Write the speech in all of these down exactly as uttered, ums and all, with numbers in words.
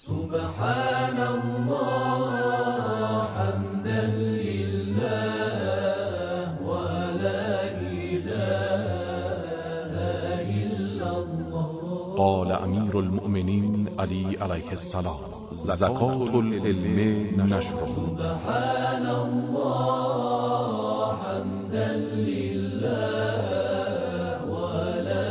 سبحان الله حمدا لله ولا إله إلا الله. قال امیر المؤمنین علی علیه السلام: زکات العلم نشره. سبحان الله حمدا لله ولا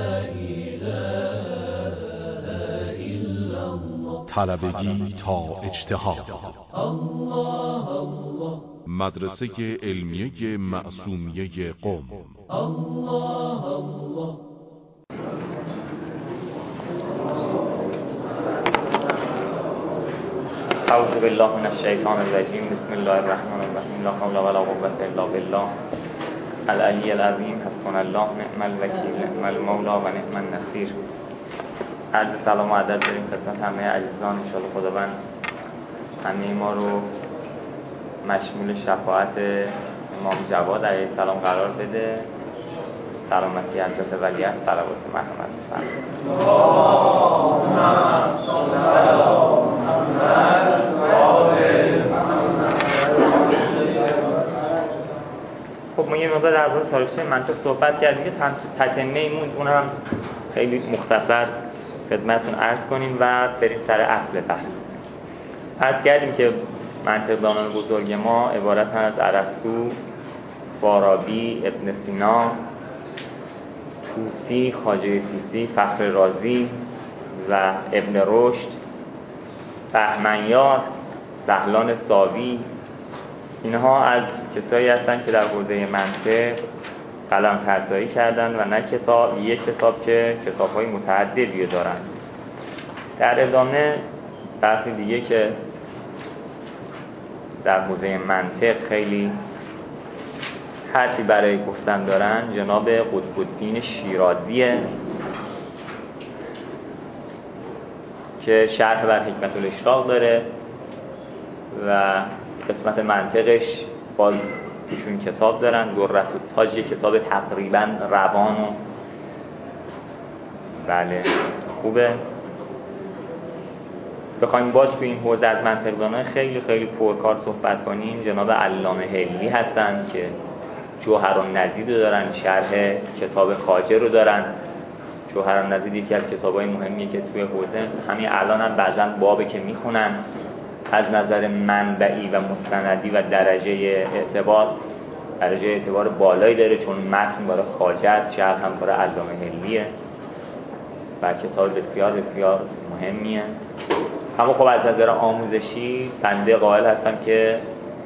إله إلا الله. طلبگی تا اجتهاد. الله الله. مدرسه علمیه معصومیه قم. الله الله. اعوذ بالله من الشیطان الرجیم. بسم الله الرحمن الرحیم. لا حول ولا قوة الا بالله العلی العظیم. حسبنا الله نعم الوکیل نعم المولا و نعم النصیر. عرض سلام و ادب داریم خدمت همه عزیزان. ان شاء الله خداوند همه ما رو مشمول شفاعت امام جواد علیه السلام قرار بده. سلامتی حضرت ولیعهد صلوات مرحمت بفرمایید. اللهم صل علی محمد و آل محمد. خب ما یه مقدار در مورد تاریخچه منطق صحبت کردیم که تتمه ایمون اون هم خیلی مختصر خدمتتون عرض کنیم و بریم سر اصل بحث. عرض کردیم که منطقدانان بزرگ ما عبارتند از ارسطو، فارابی، ابن سینا، طوسی، خواجه طوسی، فخر رازی و ابن رشد، بهمنیار، سهلان ساوی. اینها از کسایی هستند که در حوزه منطق قلم ترسایی کردن و نه کتاب یک کتاب که کتاب‌های متعددی دارند. در ادامه بحث دیگه که در حوزه منطق خیلی حرفی برای گفتن دارن جناب قطب الدین شیرازیه که شرح بر حکمت الاشراق داره و قسمت منطقش باز ایشون کتاب دارن. درة التاج کتاب تقریبا روان و بله خوبه. بخوایم باز تو این حوزه از منطقدانان خیلی خیلی پرکار صحبت کنیم جناب علامه حلی هستن که جوهرالنضید رو دارن، شرح کتاب خواجه رو دارن. جوهرالنضید یکی از کتابای مهمیه که توی حوزه همین الان هم بعضا بابه که میخونن از نظر منبعی و مستندی و درجه اعتبار درجه اعتبار بالایی داره، چون متن برای خواجه است، شرح هم برای علامه حلیه و کتاب بسیار بسیار مهمیه. اما خب از نظر آموزشی بنده قائل هستم که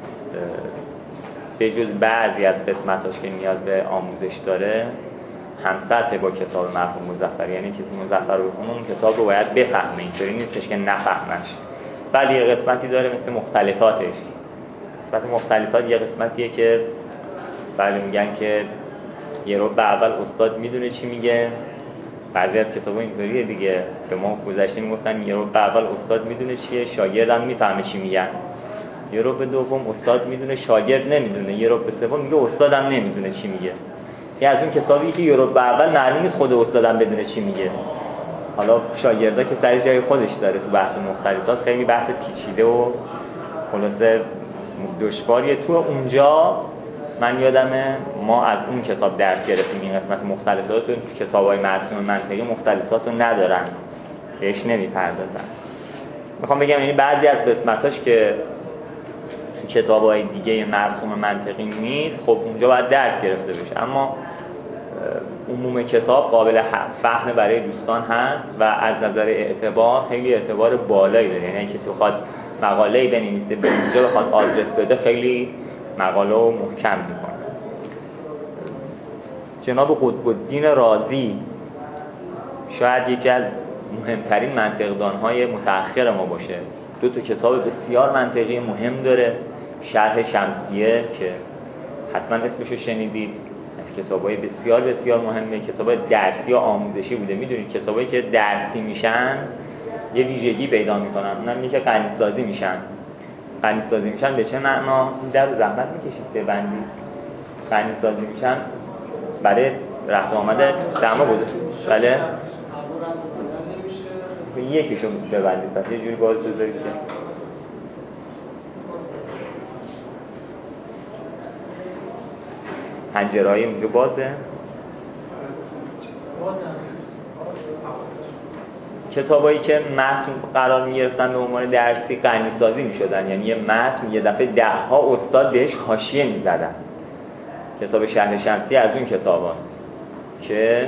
به جز بعضی از قسمتاش که نیاز به آموزش داره هم سطح با کتاب مرحوم مظفری، یعنی کسی مظفر رو بخونه اون کتاب رو باید بفهمه، اینطوری نیستش که نفهمش. ولی یه قسمتی داره مثل مختلفاتش. قسمت مختلفات یه قسمتیه که بله میگن که یه رو به اول استاد میدونه چی میگه. بعضی از کتابا اینطوریه دیگه، به ما گذشته میگفتن یه رو به اول استاد میدونه چیه، شاگردم میفهمه چی میگن. یه رو به دوم استاد میدونه، شاگرد نمیدونه. یه رو به سوم میگه استادم نمیدونه چی میگه. یه از اون کتابی که یه رو به اول معلوم نیست خود استادم بدونه چی میگه. حالا شاگردا که سر جای خودش داره تو بحث مختلفات، خیلی بحث پیچیده و خلاصه دشواریه. تو اونجا من یادمه ما از اون کتاب درس گرفتیم. این قسمت مختلفات تو کتاب‌های مرسوم منطقی مختلفات رو ندارن، بهش نمیپردازن. میخوام بگم یعنی بعضی از قسمتاش که تو کتاب‌های دیگه مرسوم منطقی نیست، خب اونجا باید درس گرفته بشه. اما عموم کتاب قابل فهم برای دوستان هست و از نظر اعتبار خیلی اعتبار بالایی داره. یعنی کسی بخواد مقاله‌ای بنویسه به اونجا بخواد آدرس بده خیلی مقاله رو محکم میکنه. جناب قطب الدین رازی شاید یکی از مهمترین منطقدان‌های متأخر ما باشه. دو تا کتاب بسیار منطقی مهم داره. شرح شمسیه که حتما اسمشو شنیدید، از کتابای بسیار بسیار مهمه. کتاب درسی و آموزشی بوده. میدونید کتابایی که درسی میشن یه ویژگی پیدا میکنن، اونم اینه که غنی‌سازی میشن. غنی‌سازی میشن به چه معنا؟ این در رو زحمت میکشید ببندید. غنی‌سازی میشن برای رفت آمده دما بوده. بله یکیشو ببندید پس یه جوری باز بذارید که پنجره‌های اونجا بازه. کتابایی که متن قرار می‌گرفتن به عنوان درسی غنی‌سازی می‌شدن، یعنی یه متن یه دفعه ده ها استاد بهش حاشیه می‌زدن. کتاب شرح شمسیه از اون کتاباست که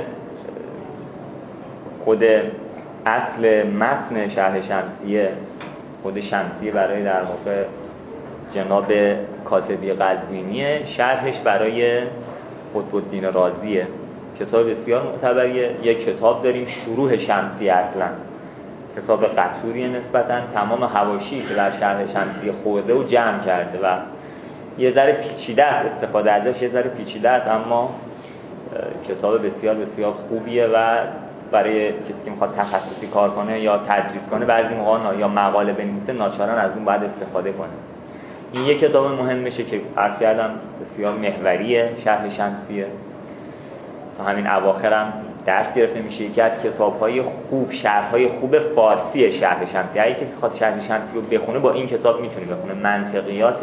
خود اصل متن شرح شمسیه خود شمسیه برای در واقع جناب کاتبی قزوینیه، شرحش برای قطب الدین رازیه. کتاب بسیار معتبریه. یک کتاب داریم شروح شمسیه، اصلا کتاب قطوریه نسبتاً، تمام حواشی که در شرح شمسیه خورده و جمع کرده و یه ذره پیچیده است، استفاده ازش یه ذره پیچیده است، اما کتاب بسیار بسیار خوبیه و برای کسی که میخواد تخصصی کار کنه یا تدریس کنه بعضی موقع یا مقاله بنویسه ناچارن از اون باید استفاده کنه. این یک کتاب مهمشه که عرض کردم بسیار محوریه، شرح شمسیه. تا همین اواخرم درس گرفته میشه. یکی از کتاب‌های خوب، شرح‌های خوب فارسی شرح شمسیه. اگه کسی خواست شرح شمسیه رو بخونه با این کتاب میتونه بخونه. منطقیات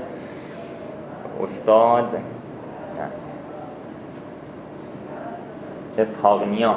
استاد اسحاق نیا،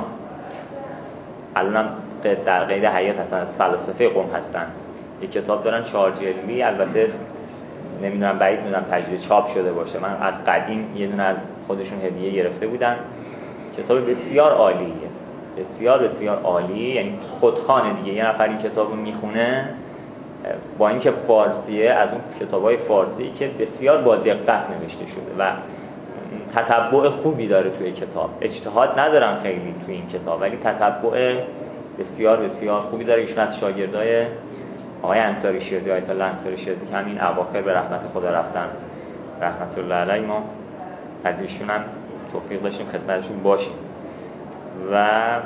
الانم در قید حیات هستن، از فلاسفه قم هستن. یک کتاب دارن چهار جلدی، البته نمیدونم بعید میدونم تجدید چاپ شده باشه، من از قدیم یه دونه از خودشون هدیه گرفته بودن. کتاب بسیار عالیه، بسیار بسیار عالی، یعنی خودخوانه دیگه. یه نفر این کتاب رو میخونه با اینکه فارسیه، از اون کتابای فارسی که بسیار با دقت نوشته شده و تتبع خوبی داره توی کتاب. اجتهاد ندارم خیلی توی این کتاب، ولی تتبع بسیار بسیار خوبی داره. ایشون از شاگردای آقای انصاری شیرازی، آیت الله انصاری شیرازی که همین اواخر به رحمت خدا رفتن، رحمت الله علیه، ما از ایشون هم توفیق داشتیم خدمتشون باشیم و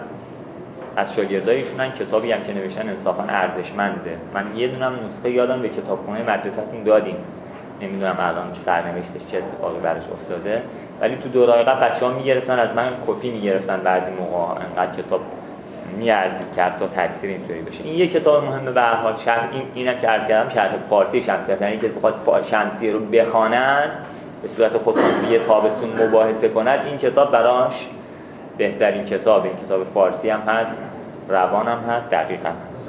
از شاگردای ایشون هم کتابی هم که نوشتن انصافا ارزشمنده. من یه دونم نسخه یادم به کتابخونه مدرسه‌تون دادیم، نمیدونم الان سرنوشتش چه اتفاقی براش افتاده، ولی تو دوره‌های قبل بچه‌ها میگرفتن از من کپی میگرفتن، بعضی موقع انقدر کتاب میارزید که حتی تفسیر اینطوری بشه. این یک کتاب مهمه به هر حال. شرح این اینم که عرض کردم شرح فارسی شمسیه، یعنی که بخواد شمسیه رو بخوانن به صورت خودخوانی تابستون مباحثه کند، این کتاب براش بهترین کتابه. این کتاب فارسی هم هست، روان هم هست، دقیق هم هست.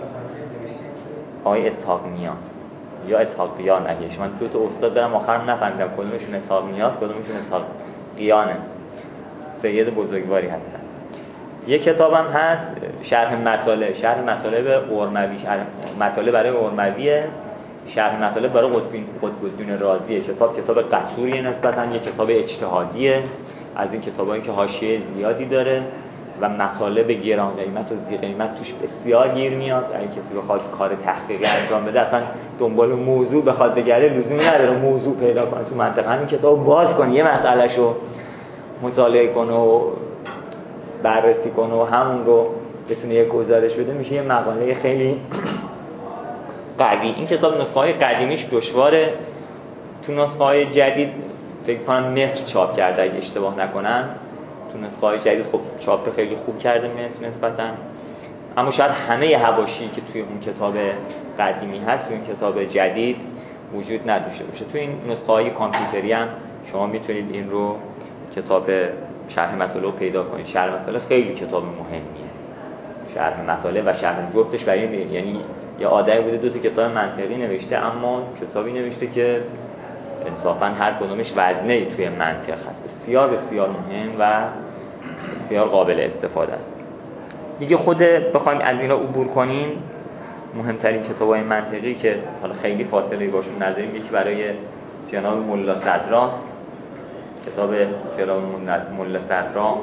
آقای اسحاق نیا یا اسحاق قیان، اگه من دو تا استاد دارم آخرم نفهمیدم کدومشون اسحاق نیاست کدومشون اسحاق قیانه، سید بزرگواری هستن. یک کتابم هست شرح مطالب، شرح مطالب اورموی، شرح مطالب برای اورمویه، شرح مطالب برای قطب الدین رازیه. کتاب کتاب قطوریه نسبتاً، یک کتاب اجتهادیه، از این کتابایی که حاشیه زیادی داره و مطالب گران قیمت و ذی قیمت توش بسیار گیر میاد. اگه کسی بخواد کار تحقیقی انجام بده، اصلا دنبال موضوع بخواد بگرده، لزومی نداره موضوع پیدا کنه تو منطقه، همین کتاب باز کنه، یه مسئلهشو مطالعه کنه و بررسی کنه و همون رو بتونه یک گزارش بده، میشه یه مقاله خیلی قوی. این کتاب نسخه‌های قدیمیش دشواره، تو نسخه‌های جدید فکر کنم مصر چاپ کرده اگه اشتباه نکنم. تو نسخه‌های جدید خب چاپ خیلی خوب کرده مصر نسبتاً، اما شاید همه حواشی که توی اون کتاب قدیمی هست توی این کتاب جدید وجود نداشته باشه. تو این نسخه‌های کامپیوتری هم شما میتونید این رو کتاب شرح مطالب پیدا کنید. شرح مطالب خیلی کتاب مهمیه. شرح مطالب و شرح جفتش برای یعنی یه آدمی بوده دو تا کتاب منطقی نوشته، اما کتابی نوشته که انصافاً هر کدومش وزنه‌ای توی منطق هست. بسیار بسیار مهم و بسیار قابل استفاده است. دیگه خود بخوایم از اینا عبور کنیم، مهمترین کتاب‌های منطقی که حالا خیلی فاصله باشون نداریم، یکی برای جناب ملا صدرا، کتاب جناب ملا صدرا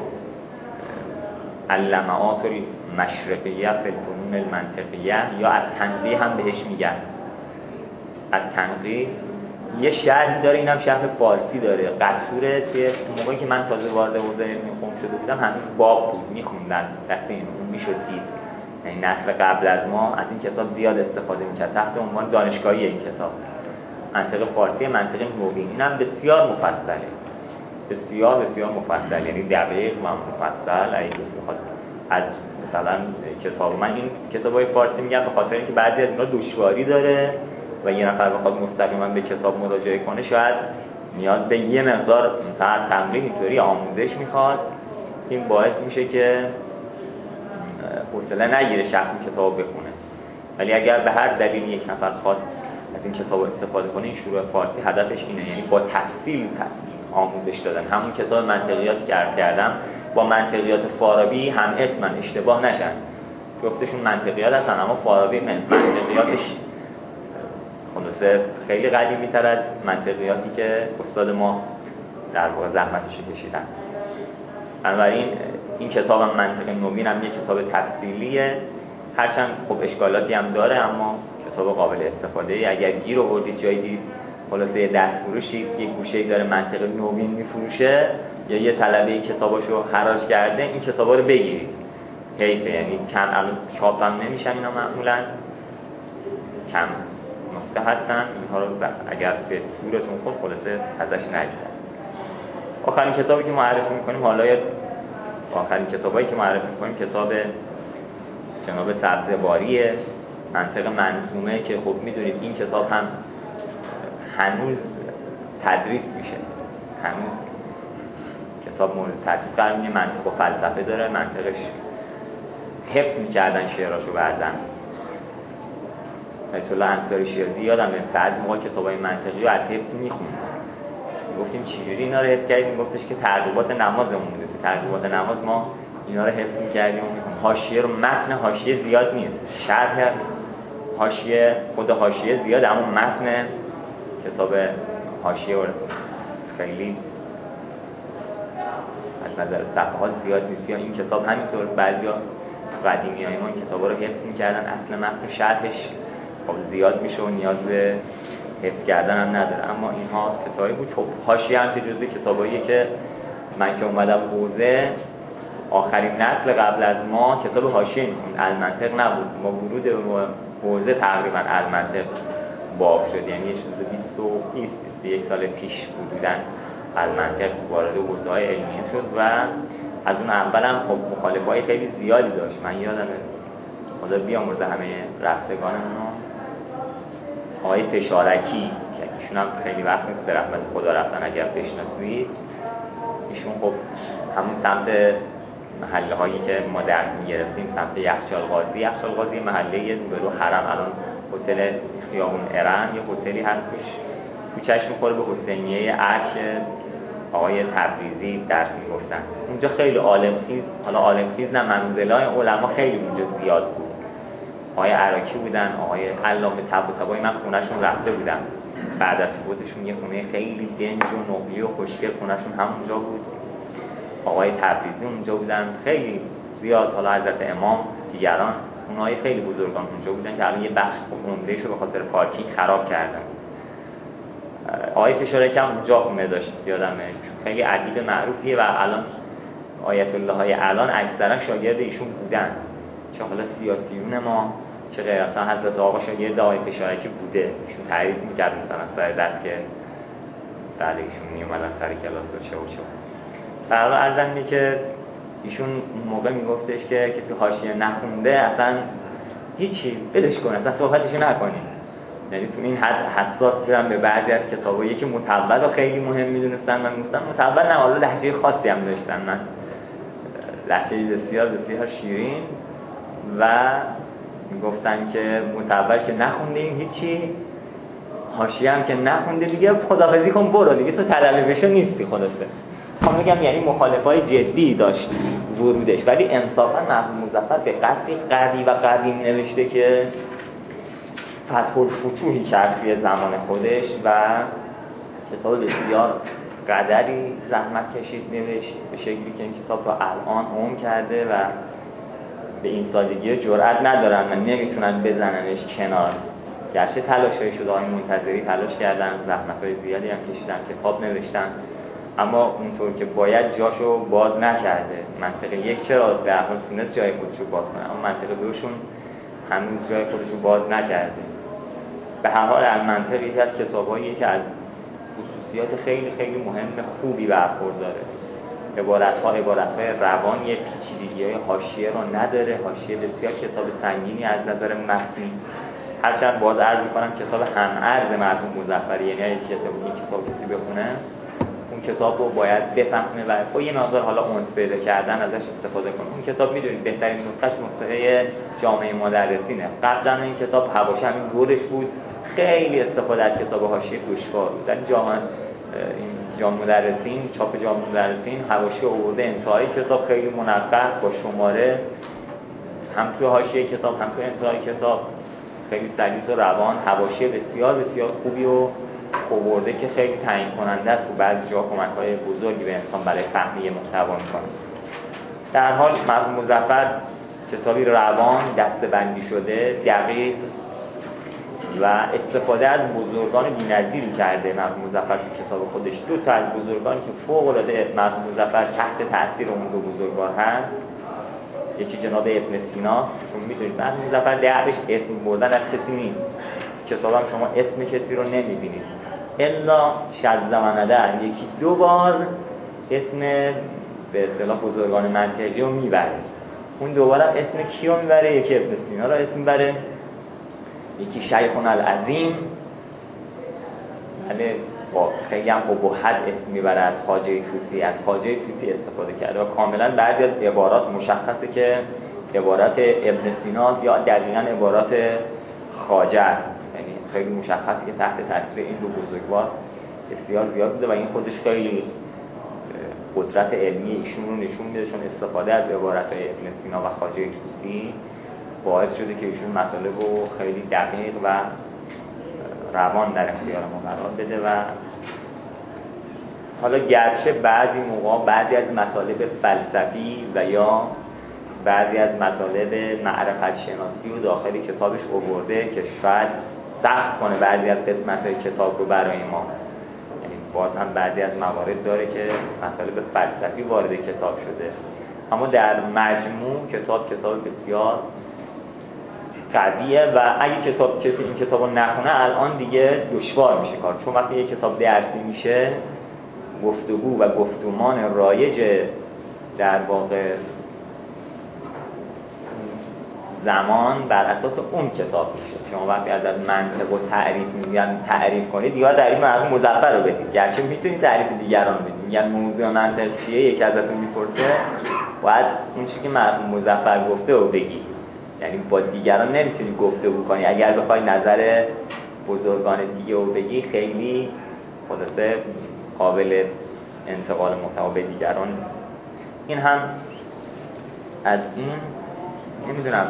اللمعات مشرقیه فی الفنون المنطقیه یا التنقیح هم بهش میگن. التنقیح یه شرحی داره، اینم شرح فارسی داره، قطوره. توی موقعی که من تازه وارد حوزه علمی قم شده بودم هنوز باب بود، میخوندن دست این اون میشد دید. یعنی نسل قبل از ما از این کتاب زیاد استفاده میکرد تحت عنوان دانشگاهی. این کتاب منطق فارسی، منطق نوین، اینم بسیار مفصله، بسیار بسیار مفصل، یعنی دقیق و مفصل. اگه کسی بخواد از مثلا کتاب من این کتابای فارسی میگم به خاطر اینکه بعضی از اینا دشواری داره و یه نفر بخواد مستقیما به کتاب مراجعه کنه شاید نیاز به یه مقدار مثلا تمرین اینطوری آموزش میخواد. این باعث میشه که حوصله نگیره شخص کتاب بخونه. ولی اگر به هر دلیل یک نفر خواست از این کتاب استفاده کنه، این شروع فارسی هدفش اینه، یعنی با تفصیل آموزش دادن. همون کتاب منطقیاتی که عرض کردم با منطقیات فارابی هم اسمن، اشتباه نشن، گفتشون منطقیات هستن اما فارابی منطقیاتش خلاصه خیلی قدیمی تر از منطقیاتی که استاد ما در واقع زحمتش کشیدن. بنابراین این کتاب هم منطق نوین هم یک کتاب تفصیلیه، هرچند خب اشکالاتی هم داره اما کتاب قابل استفاده ای. اگر گیر آوردید جایی دید خلاصه دستفروشی یک گوشه‌ای داره منطق نوین میفروشه یا یه طلبه کتاباشو حراج کرده، این کتابا رو بگیرید. حیفه، یعنی کم الان چاپ هم نمیشن اینا، معمولا کم نسخه هستن. اینها رو اگر به صورتون خود خلاصه ازش نگیرید. آخرین کتابی که معرفی می‌کنیم حالا آخرین کتابایی که معرفی می‌کنیم کتاب جناب سبزواریه، منطق منظومه، که خب می‌دونید این کتاب هم هنوز تدریس میشه. هنوز کتاب مورد تدریس قرار میگیره. منطق و فلسفه داره، منطقش حفظ می‌کردن شعراشو بعدن. آیت الله انصاری شیرازی یادمه بعضی موقع کتابای منطقی رو از حفظ می‌خوند. گفتیم چجوری اینا رو حفظ کردیم؟ گفتش که ترغیبات نمازمون بوده. تو ترغیبات نماز ما اینا رو حفظ می‌کردیم و می‌خوندیم. حاشیه رو متن حاشیه زیاد نیست. شرح حاشیه خود حاشیه زیاد اما متن کتاب حاشیه خیلی از نظر صفحات زیاد نیست. یا این کتاب همینطور بعضیا قدیمیای ما این کتابا رو حفظ می‌کردن، اصل متن شرحش خب زیاد میشه و نیاز به حفظ کردن هم نداره. اما اینها کتابی بود. خب حاشیه هم که جزء کتاباییه که من که اومدم حوزه آخرین نسل قبل از ما کتاب حاشیه می‌خوند، المنطق نبود. ما ورود به حوزه تقریبا المنطق باب شد، یعنی چیز بیست و بیست و یک سال پیش حدوداً المنطق وارد حوزه‌های علمیه شد و از اون اول هم خب مخالفای خیلی زیادی داشت. من یادمه خدا بیامرزه همه رفتگانمون، آقای فشارکی که ایشون هم خیلی وقت نیست به رحمت خدا رفتن اگر بشناسید. ایشون خب همون سمت محله هایی که ما درس می‌گرفتیم، سمت یخچال قاضی، یخچال قاضی محله روبرو حرم، الان هتل خیابون ارم یه هتلی هست توش کوچه‌اش می‌خوره به حسینیه ارک آقای تبریزی درس می‌گفتن. اونجا خیلی عالم خیز، حالا عالم خیز نه، منزلای علما خیلی اونجا زیاد بود. آقای عراقی بودن، آقای علامه طباطبایی، من خونه‌شون رفته بودم بعد از فوتشون. یه خونه خیلی دنج و نقلی و خوشگل خونه‌شون همونجا بود. آقای تبریزی اونجا بودن، خیلی زیاد. حالا حضرت امام، دیگران خونه‌های خیلی بزرگان اونجا بودن که الان یه بخش عمده‌اش رو به خاطر پارکینگ خراب کردن. آقای فشارکی هم اونجا خونه داشت یادمه، خیلی ادیب معروفیه و الان آیت الله های الان اکثرا شاگرد ایشون بودن، چه حالا سیاسیون ما چه غیر. اصلا حضرت آقا شاگرد آقای فشارکی بوده، ایشون تعریف می‌کرد مثلا سر دست که بعد ایشون میومدن سر کلاس و چه و چه. فرض ارزنده که ایشون موقع میگفتش که کسی حاشیه نخونده اصلا هیچی بدش کن، اصلا صحبتشو نکنیم. یعنی تو این حد حساس بودن به بعضی از کتابایی که متول رو خیلی مهم میدونستن. من میگفتم متول نه، حالا لهجه خاصی هم داشتن، من لهجه بسیار بسیار شیرین، و میگفتن که متول که نخوندیم هیچی، حاشیه هم که نخونده دیگه خداحافظی کن برو دیگه، تو طلبه بشو نیستی. خلاصه من میگم یعنی مخالفای جدی داشت ورودش، ولی انصافا مرحوم مظفر به قدری قوی و قدیم نوشته که فتح الفتوحی کرد توی زمان خودش و کتاب بسیار قدری زحمت کشید نوشت به شکلی که این کتاب تا الان عمر کرده و به این سادگی جرئت ندارن و نمیتونن بزننش کنار. گرچه تلاشایی شده، آقای منتظری تلاش کردن، زحمت‌های زیادی هم کشیدن، کتاب نوشتن، اما اونطور که باید جاشو باز نکرده. منطقه یک چرا در حال تونست جای خودشو باز کنه، اما منطقه دوشون هنوز جای خودشو باز نکرده. به هر حال المنطق یکی از کتاباییه که از خصوصیات خیلی خیلی مهم خوبی برخورداره. عبارت‌ها عبارت‌های روان، یه پیچیدگی‌های حاشیه رو نداره. حاشیه بسیار کتاب سنگینی از نظر متنی، هرچند باز عرض می‌کنم کتاب هم عرض مرحوم مظفری، یعنی اگه کتاب این کتاب کسی بخونه اون کتاب رو باید بفهمه و با یه مقدار حالا اونس پیدا کردن ازش استفاده کنه. اون کتاب می‌دونید بهترین نسخه‌اش نسخه جامعه مدرسینه. قبلا این کتاب حواشی همین دورش بود، خیلی استفاده از کتاب حاشیه دشوار بود. در جامعه این جامعه مدرسین، چاپ جامعه مدرسین حواشی آورده انتهای کتاب خیلی منقح با شماره، هم تو حاشیه کتاب هم تو انتهای کتاب خیلی سلیس و روان، حواشی بسیار بسیار خوبی و آورده که خیلی تعیین کننده است و بعضی جا کمک‌های بزرگی به انسان برای فهم محتوا می‌کنه. در حال مرحوم مظفر کتابی روان، دسته‌بندی شده، دقیق و استفاده از بزرگان بی‌نظیری کرده. مرحوم مظفر تو کتاب خودش دو تا از بزرگانی که فوق‌العاده مرحوم مظفر تحت تاثیر اون دو بزرگوار هست، یکی جناب ابن سینا، چون می‌دونید مرحوم مظفر دعوش اسم بردن از کسی نیست. کتابم شما اسم کسی رو نمی‌بینید الا شذ یکی دو بار اسم به اصطلاح بزرگان منطقی رو میبره. اون دوباره اسم کی رو میبره؟ یکی ابن سینا رو اسم میبره، یکی شیخنا العظیم، بله با خیلی هم ابهت اسم میبره از خواجه طوسی. از خواجه طوسی استفاده کرده و کاملا بعضی از عبارات مشخصه که عبارات ابن سینا یا دقیقاً عبارات خواجه است. یعنی خیلی مشخصه که تحت تاثیر این دو بزرگوار بسیار زیاد بوده و این خودش خیلی قدرت علمی ایشون رو نشون میده، چون استفاده از عبارت‌های ابن سینا و خواجه طوسی باعث شده که ایشون مطالب رو خیلی دقیق و روان در اختیار ما قرار بده. و حالا گرچه بعضی موقع بعضی از مطالب فلسفی و یا بعضی از مطالب معرفت شناسی رو داخل کتابش آورده که شاید سخت کنه بعضی از قسمت‌های کتاب رو برای ما، یعنی باز هم بعضی از موارد داره که مطالب فلسفی وارد کتاب شده، اما در مجموع کتاب کتاب بسیار قویه و اگه کتاب کسی این کتاب رو نخونه الان دیگه دشوار میشه کار، چون وقتی یک کتاب درسی میشه گفتگو و گفتمان رایج در واقع زمان بر اساس اون کتاب میشه. شما وقتی از منطق و تعریف میگن تعریف کنید دیگه تعریف مرحوم مظفر رو بدید، گرچه میتونید تعریف دیگران بدید. میگن موضوع منطق چیه، یکی ازتون میپرسه باید اون چیزی که مرحوم مظفر گفته رو بگید، یعنی با دیگران نمیتونید گفتگو کنی. اگر بخوای نظر بزرگان دیگه رو بگی خیلی خلاصه قابل انتقال محتوا به دیگران. این هم از این نمیدونم.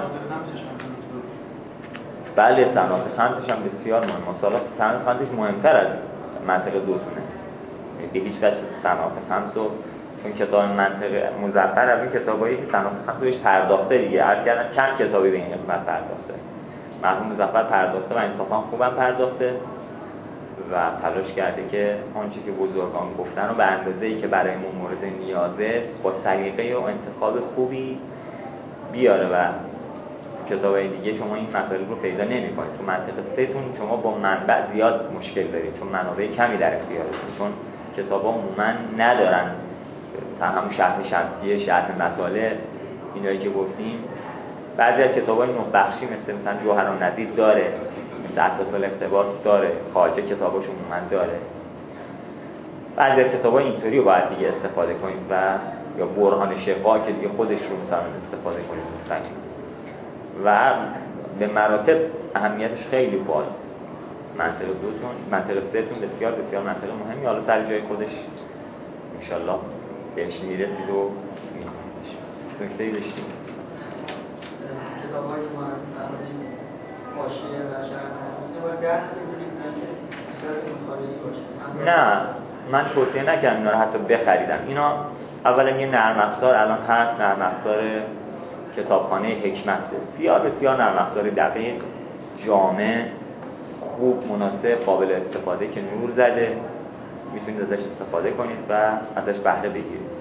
بله صنعت خمسش هم بسیار مهم، مثلا صنعت خمسش مهمتر از منطق دوتونه. به هیچ وجه صنعت خمس رو، چون کتاب منطق مظفر از این کتابایی که صنعت خمس بهش پرداخته دیگه، عرض کردم چند کتابی به این قسمت پرداخته. مرحوم مظفر پرداخته و انصافا خوبم پرداخته و تلاش کرده که آنچه که بزرگان گفتن رو به اندازه‌ای که برای ما مورد نیازه با سلیقه و انتخاب خوبی بیاره و کتابای دیگه شما این مسائل رو پیدا نمی‌کنید. تو منطق سه تون شما با منبع زیاد مشکل دارید، چون منابع کمی در اختیارتون، چون کتابا عموما ندارن مثلا همون شرح شمسیه، شرح مطالع، اینایی که گفتیم. بعضی از کتابای نه بخشی مثل مثلا جوهرالنظیر داره، مثل اساس الاقتباس داره، خواجه کتاباش عموما داره. بعضی از کتابا اینطوری رو باید دیگه استفاده کنید و یا برهان شفا که دیگه خودش رو میتونن استفاده کنید مستقیم و به مراتب اهمیتش خیلی بالاست. منطق دوتون، منطق سه‌تون بسیار بسیار منطق مهمی، حالا سر جای خودش انشالله بهش میرسید و می‌بینیدش. نکته‌ای داشتیم؟ کتاب‌های ما فرمودید حاشیه و شرح نسبیه باید دست بگیرید نه که صورتتون خارجی باشه؟ نه، من توصیه نکردم اینا رو حتی بخریدم. اینا اولا یه نرم افزار الان هست، نرم افزار کتابخانه حکمت، بسیار بسیار نرم افزار دقیق، جامع، خوب، مناسب، قابل استفاده که نور زده، میتونید ازش استفاده کنید و ازش بهره بگیرید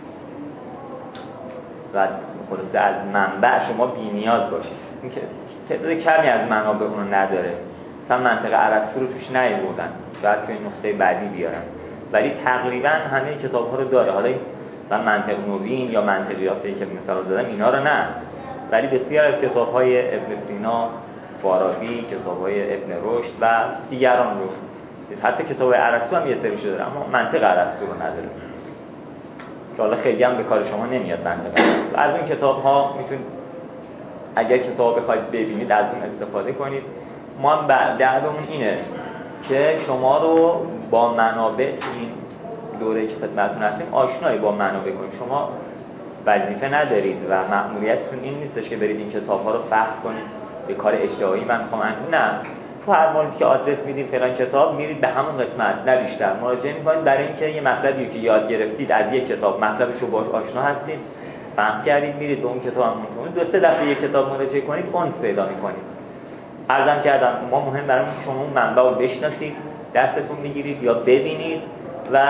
و خلاصه از منبع شما بی نیاز باشید. این که تعداد کمی از منابع اونو نداره، مثلا منطق ارسطو رو توش نیاوردن، شاید که این نقطه بعدی بیارن، ولی تقریبا همه کتاب‌ها رو داره. حالا مثلا منطق نوین یا منطقیاتی که مثلا زدم اینا رو نه، ولی بسیار از کتاب‌های ابن سینا، فارابی، کتاب‌های ابن رشد و دیگران رو، حتی کتاب ارسطو هم یه سریشو داره اما منطق ارسطو رو نداره که حالا خیلی هم به کار شما نمیاد منطق ارسطو. از این کتاب‌ها میتونید اگر کتاب بخواید ببینید از اون استفاده کنید. ما هم دعوامون اینه که شما رو با منابع این دوره که خدمتتون هستیم آشنایی با منابع کنید. شما وظیفه ندارید و مأموریتتون این نیستش که برید این کتاب‌ها رو بحث کنید به کار اجتماعی من می‌خوام انجام. نه، تو هر موردی که آدرس میدید فلان کتاب میرید به همون قسمت نه بیشتر مراجعه می‌کنید، برای اینکه یه مطلبی که یاد گرفتید از یک کتاب مطلبش رو باهاش آشنا هستید، فهم کردید، میرید به اون کتاب هم می‌خونید. دو سه دفعه یک کتاب مراجعه کنید اون پیدا می‌کنید. عرضم کردم ما مهم برای اینکه شما اون منبع رو بشناسید، دستتون بگیرید یا ببینید و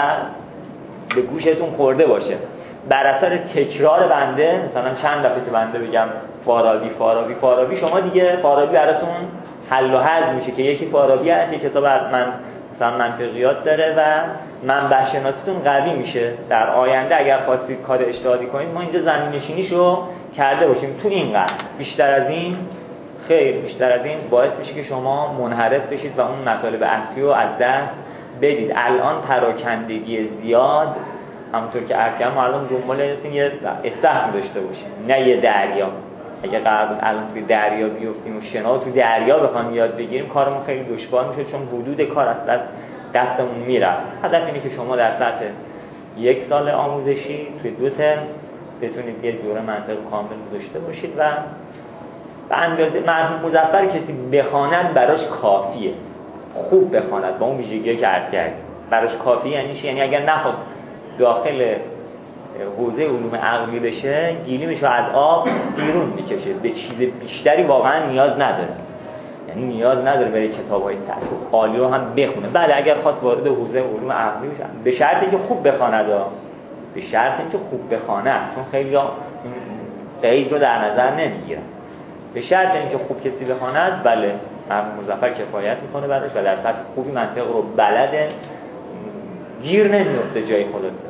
به گوشتون خورده باشه. بر اثر تکرار بنده، مثلا چند دفعه که بنده بگم فارابی فارابی فارابی، شما دیگه فارابی براتون حل و حل میشه که یکی فارابی هست، یک کتاب من مثلا منطقیات داره و منبع شناسیتون قوی میشه. در آینده اگر خواستید کار اجتهادی کنید ما اینجا زمین‌نشینیشو کرده باشیم. تو این قدر بیشتر از این خیر، بیشتر از این باعث میشه که شما منحرف بشید و اون مطالب اصلی رو از دست بدید. الان پراکندگی زیاد، همونطور که عرض کردم، مردم دنبال هستن یه استخر داشته باشیم نه یه دریا. اگه قرار بود الان توی دریا بیفتیم و شنا تو دریا بخوایم یاد بگیریم کارمون خیلی دشوار میشه، چون حدود کار اصلا دستمون میرفت. هدف اینه که شما در سطح یک سال آموزشی توی دو ترم بتونید یه دوره منطق کامل داشته باشید و به اندازه مرحوم مظفر کسی بخواند براش کافیه، خوب بخواند با اون ویژگی‌هایی که عرض کردیم براش کافیه. یعنی چی؟ یعنی اگر نخواد داخل حوزه علوم عقلی بشه گیلیمشو از آب بیرون میکشه، به چیز بیشتری واقعا نیاز نداره. یعنی نیاز نداره برای کتاب‌های سطح عالی رو هم بخونه. بله اگر خواست وارد حوزه علوم عقلی بشه به شرطی که خوب بخواند، به شرطی که خوب بخواند، چون خیلی قید رو در نظر نمیگیرن. به شرط اینکه خوب کسی بخواند بله مرحوم مظفر کفایت میکنه براش و در سطح خوبی منطق رو بلده، گیر نمیفته جای خلاصه.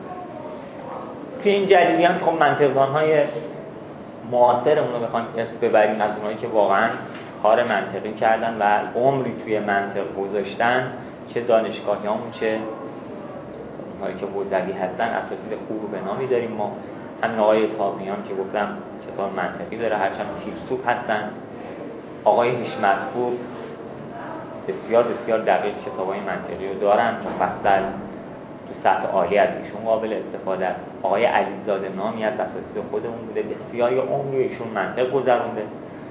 توی این جدیدی هم خب منطقدان‌های معاصرمون رو بخوایم اسم ببریم از اونایی که واقعا کار منطقی کردن و عمری توی منطق گذاشتن، چه دانشگاهیامون چه اونایی که حوزوی هستن اساتید خوب و به نامی داریم. ما همین آقای صابریان که گفتم کتاب منطقی داره، هرچند فیلسوف هستن. آقای حشمت‌پور بسیار بسیار دقیق کتابای منطقی رو دارن، مفصل تو سطح عالی از ایشون قابل استفاده است. آقای علیزاده نامی از اساتید خودمون بوده، بسیاری عمری ایشون منطق گذرونده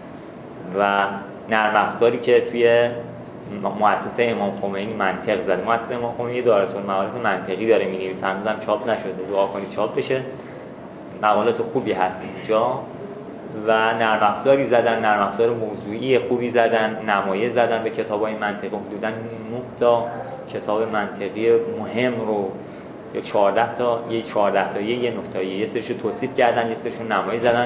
و نرم افزاری که توی مؤسسه امام خمینی منطق زده. مؤسسه امام خمینی دارالمعارف منطقی داره می‌نویسه، هنوزم چاپ نشده، دعا کنید چاپ بشه. مقالات خوبی هست اینجا و نرم افزاری زدن، نرم افزار موضوعی خوبی زدن، نمایه زدن به کتاب‌های منطقی. حدوداً نه تا کتاب منطقی مهم رو یا چهارده تا، یه چهارده تا یه نه تا یه سرشو توصیف کردن، یه سرشو نمایه زدن.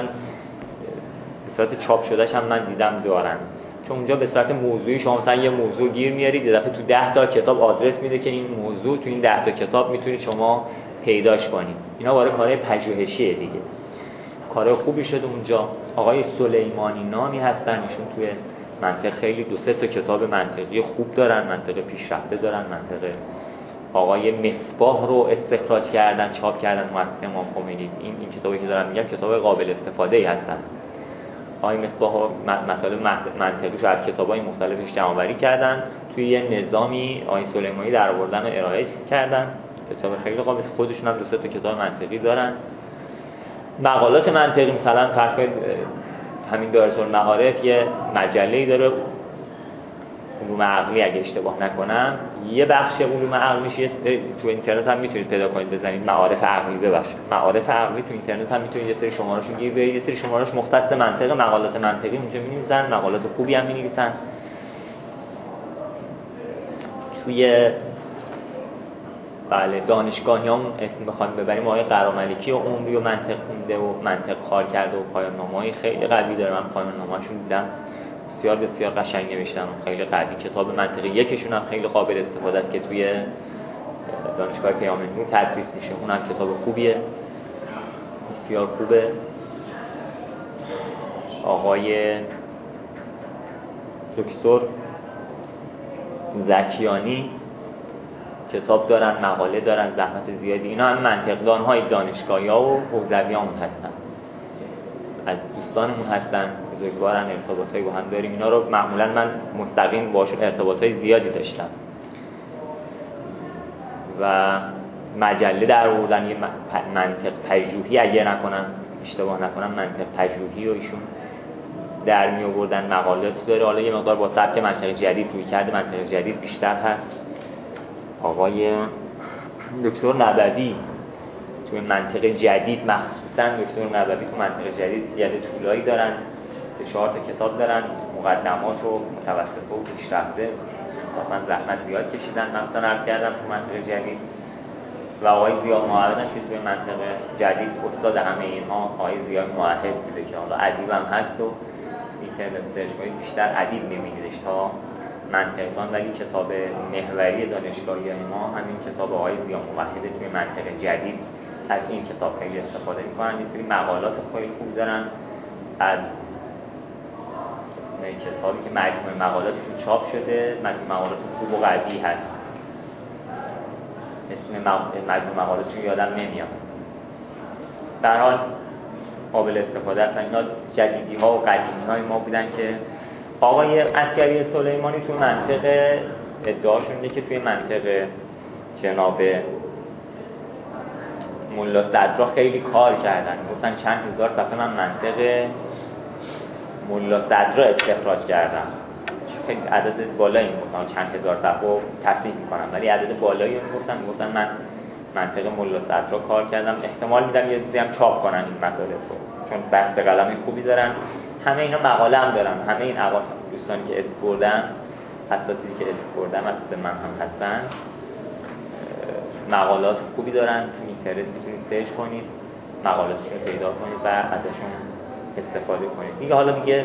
به صورت چاپ شدهش هم من دیدم دارن، چون اونجا به صورت موضوعی شما مثلا یه موضوع گیر میارید، یه دفعه تو ده تا کتاب آدرس میده که این موضوع تو این ده تا کتاب میتونید شما پیداش کنید. اینا برای کارهای پژوهشیه دیگه، کارهای خوبی شده اونجا. آقای سلیمانی نامی هستن، ایشون توی منطق خیلی دو سه تا کتاب منطقی خوب دارن، منطق پیشرفته دارن. منطق آقای مصباح رو استخراج کردن، چاپ کردن مؤسسه امام خمینی. این این کتابی که دارم میگم کتاب قابل استفاده ای هستن. آقای مصباح مطالب منطقیش رو از کتاب‌های مختلفش جمع‌آوری کردن، توی یه نظامی آقای سلیمانی درآوردن و ارائه کردن. کتاب خیلی قابل، خودشون هم دو سه تا کتاب منطقی دارن. مقالات منطقی مثلا فرض کنید همین دارالمعارف یه مجله‌ای داره، علوم عقلی اگه اشتباه نکنم، یه بخش علوم عقلیش تو اینترنت هم میتونید پیدا کنید، بزنید معارف عقلی ببخشید معارف عقلی تو اینترنت هم میتونید یه سری شماره‌اشو گیر بیارید، یه سری شماره‌اش مختص منطق، مقالات منطقی اونجا می‌نویسن، مقالات خوبی هم می‌نویسن. توی بله دانشگاهیام اسم بخوایم ببریم آقای قراملکی و عمری و منطق خونده و منطق کار کرده و پایان نامه‌های خیلی قوی داره. من پایان نامه‌هاشون دیدم، بسیار بسیار قشنگ نوشتن، خیلی قوی. کتاب منطقی یکیشون هم خیلی قابل استفاده است که توی دانشگاه پیام نور تدریس میشه، اونم کتاب خوبیه. بسیار خوبه. آقای دکتر زکیانی کتاب دارن، مقاله دارن، زحمت زیادی. اینا هم منطقدان های دانشگاهی‌ها و حوزویامون هستن، از دوستانمون هستن، بزرگوارن، ارتباطایی با هم داریم. اینا رو معمولا من مستقیم باشون ارتباطای زیادی داشتم و مجله در آوردن یه منطق پژوهی، اگه نکنم اشتباه نکنم منطق پژوهی و ایشون در می آوردن، مقالات داره. حالا یه مقدار با سبک منطق جدید روی کرده منطق جدید بیشتر هست. آقای دکتر نبوی توی منطق جدید، مخصوصا دکتر نبوی تو منطق جدید یاد طولایی دارن، سه چهار تا کتاب دارن، مقدمات و متوسطه و پیشرفته، انصافا زحمت زیاد کشیدن. مثلا عرض کردم تو منطق جدید. و آقای ضیاء موحد که توی منطق جدید استاد همه اینها آقای ضیاء موحد بوده که حالا ادیب هم هست و اینترنت سرچ کنید بیشتر ادیب می‌بینیدش تا منطقدان، ولی کتاب محوری دانشگاهی ما همین کتاب آقای ضیاء موحد توی منطق جدید. از این کتاب خیلی استفاده می‌کنن. یه سری مقالات خیلی خوب دارن از اسم کتابی که مجموعه مقالاتشون چاپ شده، مجموعه مقالات خوب و قوی هست. اسم مجموعه مقالاتشون یادم نمیاد. به هر حال قابل استفاده هستن. اینا جدیدی ها و قدیمی های ما بودن که آقای عسکری سلیمانی توی منطق ادعاشون اینه که توی منطق جناب ملا صدرا خیلی کار کردن. گفتن چند هزار صفحه من منطق ملا صدرا استخراج کردم. خیلی عدد بالایی میگفتن، چند هزار صفحه تصحیح میکنم، ولی عدد بالایی میگفتن. میگفتن من منطق ملا صدرا کار کردم. احتمال میدم یه روزی هم چاپ کنن این مطالب رو، چون بحث قلم خوبی دارن. همه اینا مقاله هم دارن. همه این اقوام دوستانی که اسم بردن، اساتیدی که اسم بردن اساتید من هم هستن، مقالات خوبی دارن. تو اینترنت میتونید سرچ کنید، مقالاتشون رو پیدا کنید و ازشون استفاده کنید. دیگه حالا دیگه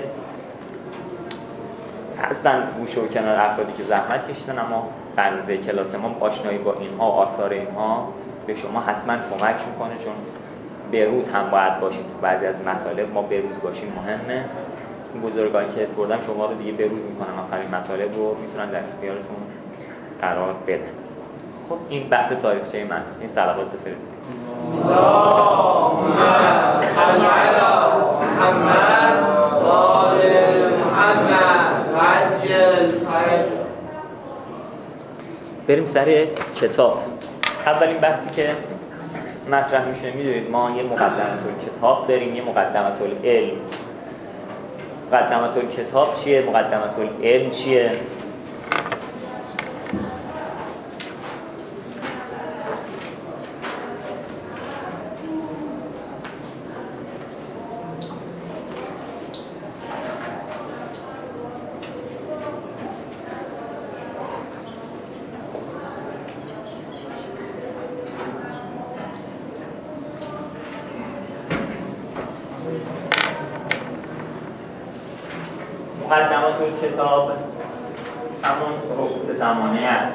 هستن گوشه و کنار افرادی که زحمت کشیدن، اما بنده کلاس ما آشنایی با اینها و آثار اینها به شما حتما کمک میکنه، چون به روز هم باید باشیم. تو بعضی از مطالب ما به روز باشیم مهمه. این بزرگانی که اسم بردم شما رو دیگه به روز میکنن، آخرین مطالب رو میتونن در اختیارتون قرار بدن. خب این بحث تاریخچه من. این صلوات بفرستید. اللهم صل علی محمد و آل محمد و عجل فرجهم. بریم سر کتاب. اولین بحثی که مطرح میشه، میدونید ما یه مقدمه کتاب داریم، یه مقدمه العلم. مقدمه الکتاب چیه؟ مقدمه العلم چیه؟ مقدمات کتاب همون رؤوس زمانه است.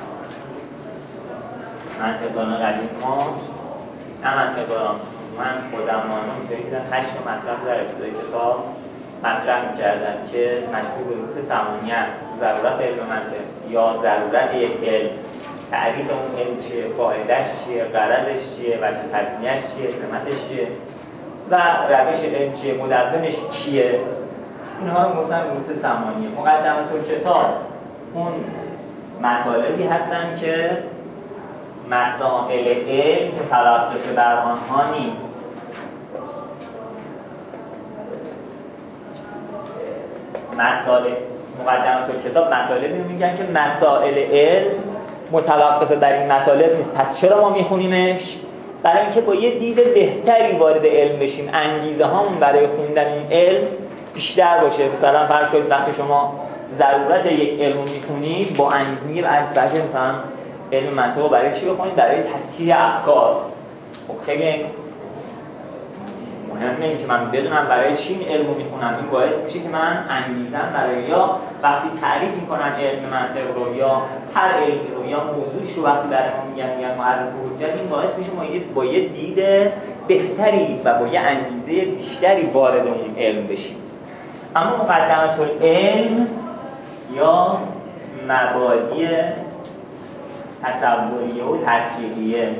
منطقدان قدیم ما، نه منطقدان، من خودم مانم اینطوری دیدن هشت مطلب در ابتدای کتاب مطرح می‌کردن که مشهور به رؤوس زمانه است. ضرورت علم منطق یا ضرورت یک علم، تعریف اون علم چیه، فایدهش چیه، غرضش چیه، وجه تضمینش چیه، سمتش چیه و روش علم چیه، مدونش کیه. اینها رو گفتن رؤوس زمانیه. مقدمات الکتاب اون مطالبی هستن که مسائل علم متوقف بر آنها نیست. مسائل مقدمات الکتاب مطالبی میگن که مسائل علم متوقف بر این مطالب نیست. پس چرا ما میخونیمش؟ برای اینکه با یه دید بهتری وارد علم بشیم، انگیزه هامون برای خوندن این علم بیشتر باشه. مثلا فرض کنید وقتی شما ضرورت یک علم رو میخونید با انگیزه از بچه مثلا علم منطق رو برای چی بخونید؟ برای تسکیه افکار. خب خیلی یعنی اینکه من بدونم برای چی این علمو میخونم، این باعث میشه که من انگیزم برای یا وقتی تعریف میکنن علم منطق رو یا هر علمی رو یا موضوعش رو وقتی برای ما میگن میگن معرف حجت، این باعث میشه ما با یه دید بهتری و با یه انگیزه بیشتری وارد اون علم بشیم. اما مقدمات العلم یا مبادی تصوریه و تشریحیه،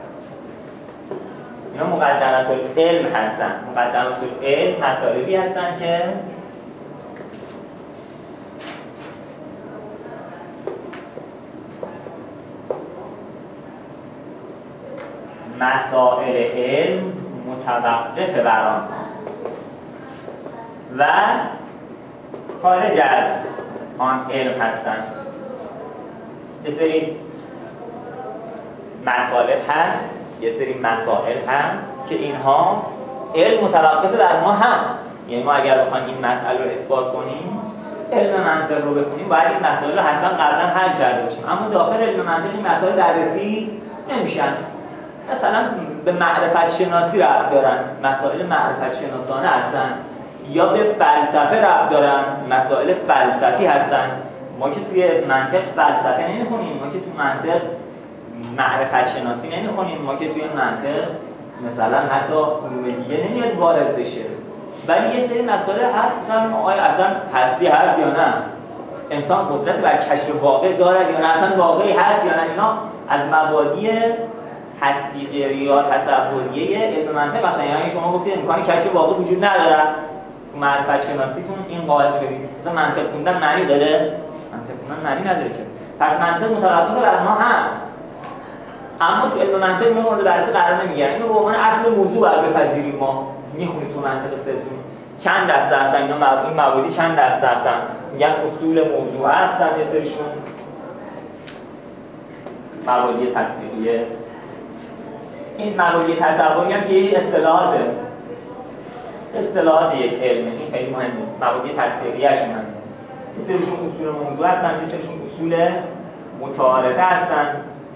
اینا مقدمات العلم هستن. مقدمات العلم مطالبی هستن که مسائل علم متوقف بر آنها و خارج از آن علم هستند. یه سری مطالب هست، یه سری مسائل هست که اینها علم متوقف بر ما هست. یعنی ما اگر بخوایم این مسئله رو اثبات کنیم، علم منطق رو بخونیم، باید این مسائل رو حتما قبلا حل کرده باشیم. اما داخل علم منطق این مسائل بررسی نمیشن. مثلا به معرفت شناسی ربط دارن، مسائل معرفت شناسانه هستن، یا به فلسفه ربط دارن، مسائل فلسفی هستن. ما که توی منطق فلسفه نمیخونیم، ما که توی منطق معرفت شناسی نمیخونیم، ما که توی منطق مثلا حتی علوم دیگه نمیاد وارد بشه. ولی یه سری مسائل هست مثلا آیا اصلا هستی هست یا نه، انسان قدرت بر کشف واقع دارد یا نه، اصلا واقعی هست یا نه. اینا از مبادی هستی غیری یا تصوریه علم منطق هستن. یعنی شما گفتید امکان کشف واقع وجود نداره، تو معرفت شناسیتون این قائل شدید. مثلا منطق خوندن معنی داره؟ منطق خوندن معنی نداره که. پس منطق متوقف بر ما هست، اما تو علم منطق ما مورد بررسی قرار نمیگیره. اینو به عنوان اصل موضوع باید بپذیریم. ما میخونید تو منطق سه‌تون چند دسته هستن اینا، این مبادی چند دسته هستن، میگن اصول موضوع هستن، یه سریشون مبادی تطبیقیه. این مبادی تصوری هم که اصطلاحاته، اصطلاحات یک علمه، این خیلی مهمه. مبادی تطبیقیه‌اش مهمه. یه سریشون اصول موضوع هستن، یه سریشون اصول متعارفه هستن،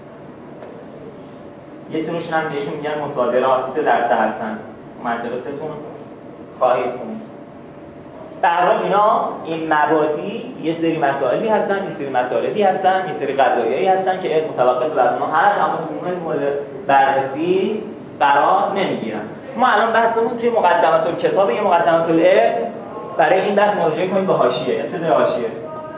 یه سریشون هم بهشون میگن مصادرات، سه دسته هستن. مدرسه‌تون خواهید خوند. در حال اینا این مبادی یه سری مسائلی هستن، یه سری مسائلی هستن، یه سری قضایایی هستن که علم متوقف بر ما هست، اما تو مورد بررسی قرار نمیگیرن. ما الان بحثمون توی مقدمات الکتاب، یه مقدمات العلم، برای این بحث مراجعه کنیم به حاشیه، ابتدای حاشیه.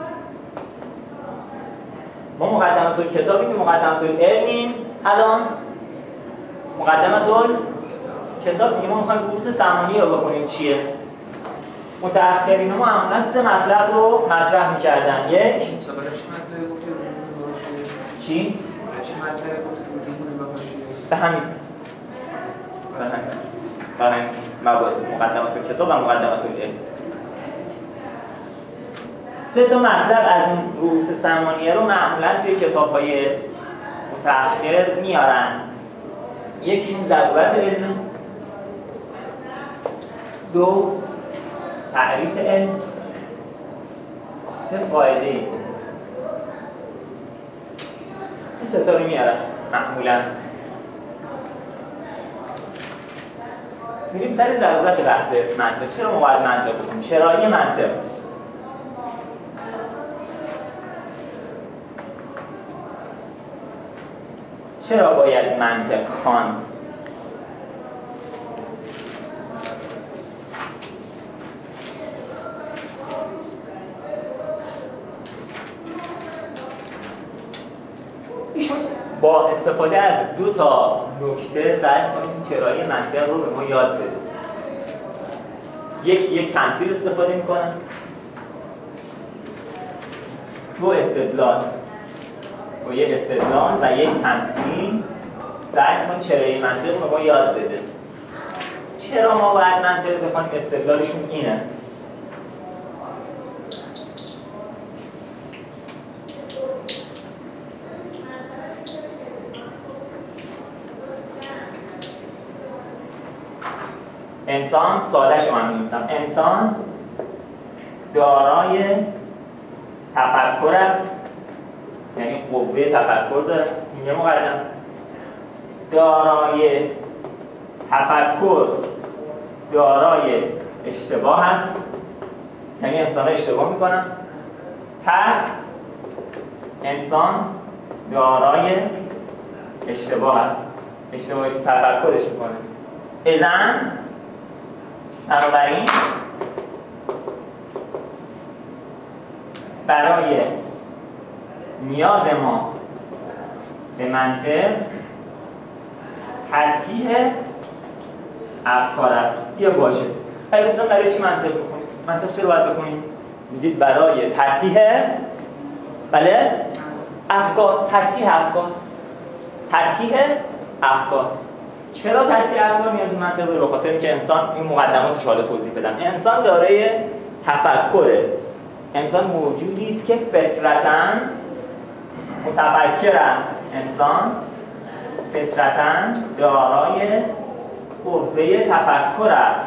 ما مقدمات الکتابی که مقدمات العلمیم. الان مقدمات الکتاب میگه ما میخوایم بحث زمانی رو بخونیم چیه. متأخرین ما معمولا سه مطلب رو مطرح می‌کردن. یک چی؟ به همین به همین مقدمات کتاب و مقدمات العلم. سه تا مطلب از این رؤوس ثمانیه رو معمولا توی کتاب‌های متأخر میارن. یکی ضرورت علم، دو تعریف علم، سه قاعده. این سه تا رو میارن معمولا. میریم سر ضرورت بحث منطق. چرا ما باید منطق بکنیم؟ چرایی منطق. چرا باید منطق خواند؟ با استفاده از دو تا نکته سعی کنیم چرایی منطق رو به ما یاد بده. یک یک تمثیل استفاده میکنن، دو استدلال و یک استدلال و یک تمثیل سعی کنیم چرایی منطق رو به ما یاد بده. چرا ما باید منطق بخونیم؟ استدلالشون اینه. انسان، ساده‌شو من می‌نویسم، انسان دارای تفکر است، یعنی قوه تفکر داره. اینجا مقدم دارای تفکر دارای اشتباه هست، یعنی انسان اشتباه میکنن. پس انسان دارای اشتباه هست، اشتباهی که تفکرش میکنه. اذن بنابراین برای نیاز ما به منطق تصحیح افکار است. یا باشه اگه مثلا برای چی منطق بکنید؟ منطق چرا باید بکنید؟ میگید برای تصحیح بله افکار، تصحیح افکار، تصحیح افکار. چرا تصحیح افکار میاد به منطق؟ به خاطر اینکه انسان، این مقدماتش حالا توضیح بدم، انسان دارای تفکره. انسان موجودی است که فطرتاً متفکر است. انسان فطرتاً دارای قوه تفکر است،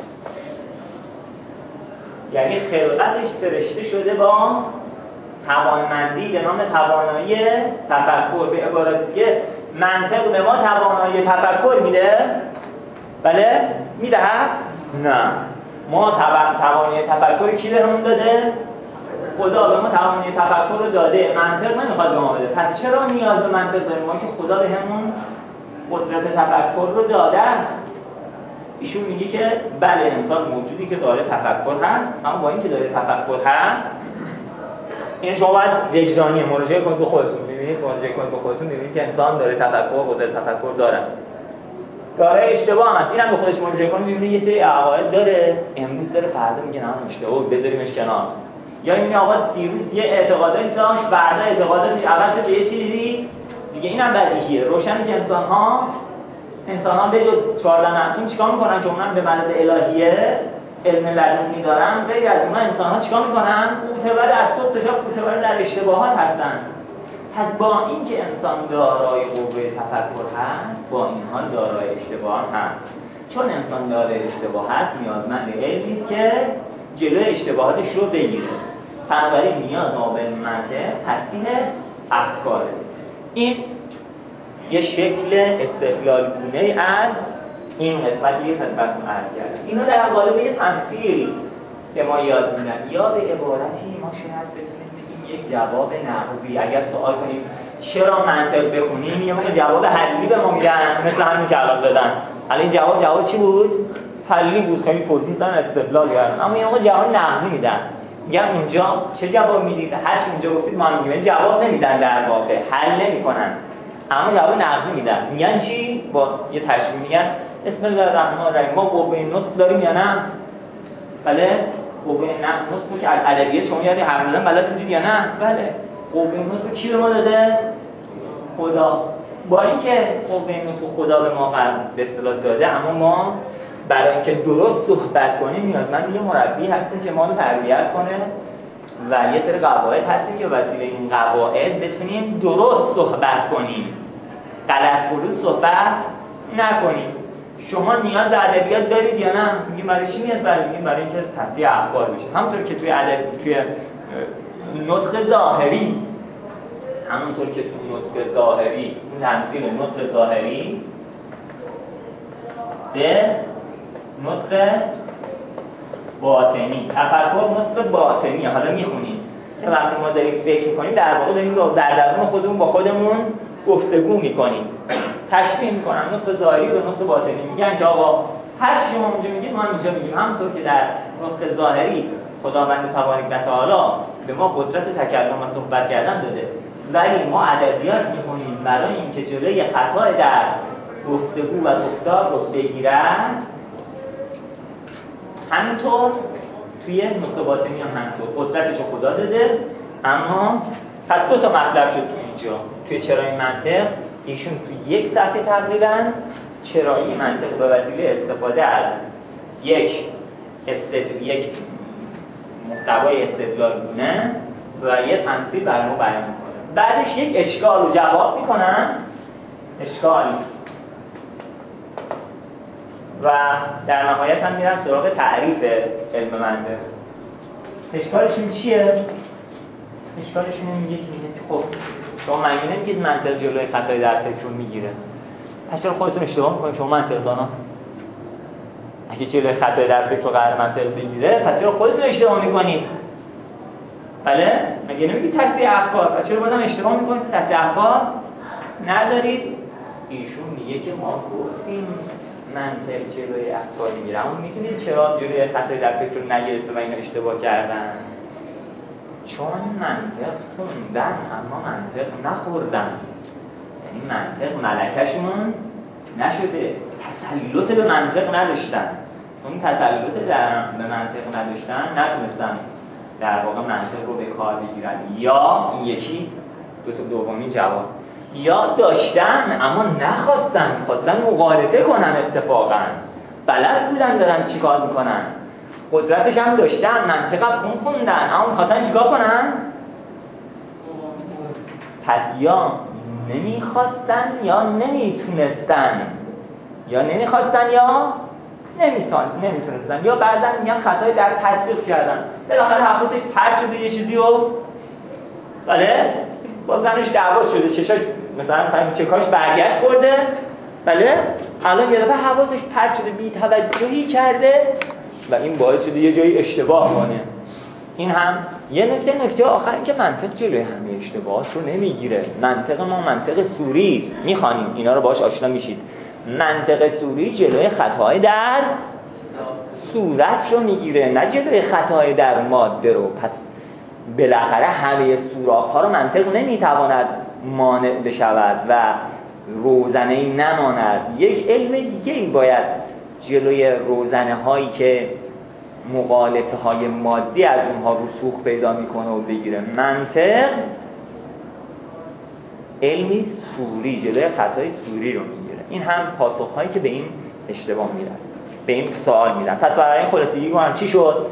یعنی خلقتش فرشته شده با توانمندی به نام توانایی تفکر. به عبارت دیگه منطق به ما توانایی تفکر میده؟ بله میده؟ نه، ما توانایی تفکر کی بهمون داده؟ خدا به ما توانایی تفکر رو داده، منطق نمیخواد به ما بده. پس چرا نیاز به منطق داریم ما که خدا بهمون قدرت تفکر رو داده؟ ایشون میگه که بله انسان موجودی که داره تفکر هست، اما با اینکه داره تفکر هست، این شما باید وجدانی مراجعه کنید به خودتون، ببینید مراجعه کنید به خودتون ببینید که انسان داره تفکر و قدرت تفکر داره. داره اشتباه هم هست، اینم به خودش مراجعه کنید ببینید یه سری عقاید داره، امروز داره فردا میگه نه اشتباه بذاریمش کنار. یا این آقا دیروز یه اعتقاداتی داشت، فردا اعتقاداتش عوض شد به یه چیزی دیگه. اینم بدیهیه، روشنه که انسان‌ها انسان‌ها به جز چهارده معصوم چیکار میکنن که اونم به مدد الهیه علم لدنی دارن؟ غیر از اونها انسان‌ها چیکار میکنن؟ معتبر از صبح تا شب معتبر در اشتباهات هستن. پس با اینکه انسان دارای قوه تفکر هست، با این حال دارای اشتباه هست. چون انسان دارای اشتباه هست نیازمند علمی است که جلوی اشتباهاتش رو بگیره. بنابراین نیاز ما به منطق تصحیح افکاره. این یه شکل استدلال گونه‌ای از این قسمتی که خدمتتون عرض کردم. اینو در قالب یه تمثیل که ما یاد میدن یا به عبارتی ما شاید بتونیم بگیم یک جواب نحوی. اگر سوال کنیم چرا منطق بخونیم، یه موقع جواب حلی به ما میدن، مثل همین که الان دادن. الان این جواب جواب چی بود؟ حلی بود، خیلی پرسیدن استدلال کردن. اما یه موقع جواب نحوی میدن، میگن اونجا چه جواب میدید؟ هر چی اونجا گفتید ما میگیم. جواب نمیدن، در واقع حل نمیکنن، اما جواب نقضی میدن. میگن چی؟ با یه تشبیه میگن بسم الله الرحمن الرحیم ما قوه نطق داریم یا نه؟ بله قوه نطق که ادبیات شما یادی حملا بلدید یا نه؟ بله قوه نطق کی به ما داده؟ خدا. با اینکه قوه نطق خدا به ما به اصطلاح داده، اما ما برای اینکه درست صحبت کنیم نیازمند یه مربی هستیم که ما رو تربیت کنه و یه سری قواعد هستیم که وسیله این قواعد بتونیم درست صحبت کنیم، غلط فروز صحبت نکنیم. شما نیاز به ادبیات دارید یا نه؟ میگیم برای چی نیاز برای میگیم برای اینکه تصحیح افکار بشه. همونطور که توی ادب توی نطق ظاهری، همونطور که توی نطق ظاهری این تمثیل نطق ظاهری به نطق باطنی، تفکر نطق باطنی. حالا میخونیم که وقتی ما داریم فکر میکنیم در واقع داریم در درون خودمون با خودمون گفتگو میکنیم، تشبیه میکنن نطق ظاهری به نطق باطنی. میگن که آقا هر چی ما اونجا میگیم ما اینجا میگیم. همونطور که در نطق ظاهری خداوند تبارک و تعالی به ما قدرت تکلم و صحبت کردن داده، ولی ما ادبیات میخونیم برای اینکه جلوی خطا در گفتگو و گفتار رو بگیرن. همینطور توی نطق باطنی هم همینطور قدرتش رو خدا داده. اما پس دو تا مطلب شد تو اینجا توی چرایی منطق. ایشون توی یک صفحه تقریبا چرایی منطق به وسیله استفاده از یک استدلال، یک محتوای استدلالگونه و یه تمثیل برای ما بیان میکنه. بعدش یک اشکال رو جواب میکنن، اشکال، و در نهایت هم میرن سراغ تعریف علم منطق. اشکالشون چیه؟ اشکالشون میگه که خب شما مگه نمیگید منطق جلوی خطای در فکر رو میگیره، پس چرا خودتون اشتباه میکنید شما منطق دانا؟ اگه جلوی خطای در فکر و قرار منطق بگیره پس چرا خودتون اشتباه میکنید؟ بله؟ مگه نمیگید تحصیل افکار؟ پس چرا بازم اشتباه میکنید؟ تحصیل افکار ندارید؟ ایشون میگه که ما گفتیم منطق جلوی افکار میگیره، اما میدونید چرا جلوی خطای در فکر رو نگرفته و اینا اشتباه کردن؟ چون منطق خوندن اما منطق نخوردن، یعنی منطق ملکشون نشده، تسلط به منطق نداشتن. چون تسلط به منطق نداشتن نتونستن در واقع منطق رو به کار بگیرن. یا این یکی دو تا دومی جواب، یا داشتن اما نخواستن، خواستن مغالطه کنن، اتفاقا بلد بودن دارن چیکار میکنن، قدرتش هم داشتن، منطق هم خون خوندن، اما میخواستن چیکار کنن؟ پس یا نمیخواستن یا نمیتونستن، یا نمیخواستن یا نمیتون نمیتونستن، یا بعضا میگن خطای در تطبیق کردن، بالاخره حواسش پرت شده یه چیزی رو، بله با زنش دعوا شده، چشاش مثلا چکاش برگشت برده، بله الان یه دفعه حواسش پرت شده، بی توجهی کرده و این باعث شده یه جایی اشتباه کنه. این هم یه نکته نکته آخر این که منطق جلوی همه اشتباهات رو نمیگیره. منطق ما منطق سوری است، میخوانیم اینا رو باهاش آشنا میشید. منطق سوری جلوی خطاهای در صورت رو میگیره، نه جلوی خطاهای در ماده رو. پس بالاخره همه سوراخ‌ها رو منطق نمیتواند مانع بشود و روزنه‌ای نماند. یک علم دیگه‌ای باید جلوی روزنه هایی که مغالطه های مادی از اونها رسوخ پیدا میکنه و بگیره. منطق علمی سوری جلوی خطای سوری رو میگیره. این هم پاسخ هایی که به این اشتباه میدن، به این سوال میدن. پس برای این خلاصگی کنم چی شد؟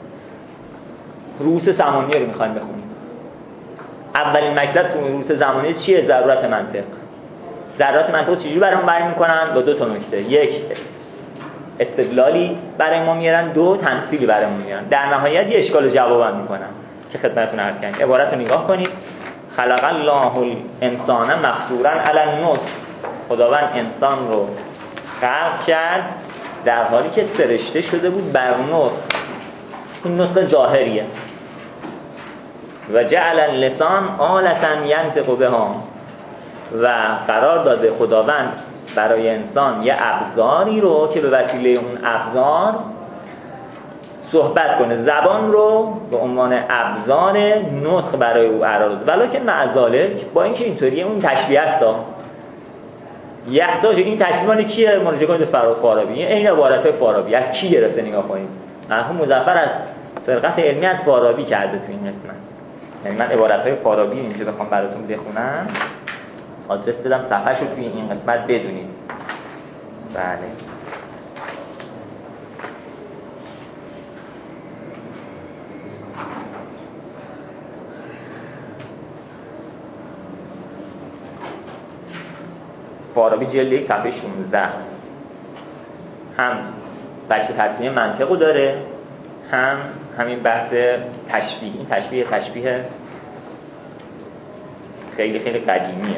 رؤوس زمانیه رو میخوایم بخونیم. اولین مطلب تو رؤوس زمانیه چیه؟ ضرورت منطق. ضرورت منطق چجوری برام بیان میکنن؟ با دو تا نکته. یک، استدلالی برای ما میارن، دو تمثیلی برای ما میارن. در نهایت یه اشکال و جواب هم میکنن که خدمتتون عرض کردم. عبارت رو نگاه کنید. خلق الله الانسان مقصورا علی النصف. خداوند انسان رو خلق کرد در حالی که سرشته شده بود بر نصف. این نصف ظاهریه. و جعل اللسان آلة ینطق بها. و قرار داده خداوند برای انسان یه ابزاری رو که به وسیله اون ابزار صحبت کنه. زبان رو به عنوان ابزار نطق برای او قرار داده. ولکن مع ذالک، با اینکه اینطوریه، اون تشبیه است. یحتاج، این تشبیه مال کیه؟ مراجعه کنید به فارابی. این عبارت فارابی از کی گرفته نگاه کنید. مرحوم مظفر از فرقت علمی از فارابی کرده تو این قسمت. یعنی من عبارت‌های فارابی اینجا بخوام براتون بخونم، آدرس بدم صفحه‌ش رو توی این قسمت بدونید. بله. فارابی جلد یک صفحه شانزده هم بخش تصمیه منطقو داره، هم همین بحث تشبیه. این تشبیه تشبیه خیلی خیلی قدیمیه.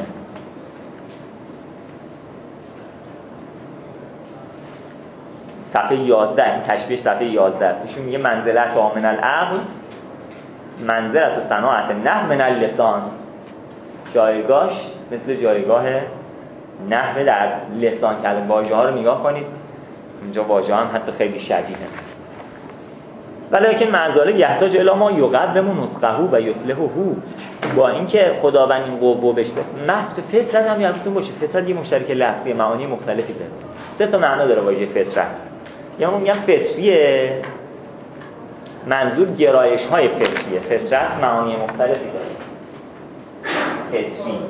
صفحه یازده، این تشبیه صفحه یازده است. ایشون میگه منزلت من العقل منزلت و صناعت نحو من اللسان. جایگاهش مثل جایگاه نحو در لسان. که واژه ها رو نگاه کنید، اینجا واژه هم حتی خیلی شدیده. ولی که منظاله یحتاج الی ما یقوم نطقه و یصلحه. با اینکه خداوند این قوه بشته، نفس فطرت هم یادتون باشه. فطرت یه مشترک لفظی معانی مختلفی داره. سه تا معنا داره واژه فطرت. یا ما میگم فطریه، منظور گرایش های فطریه. فطرت معانی مختلفی داره. فطری،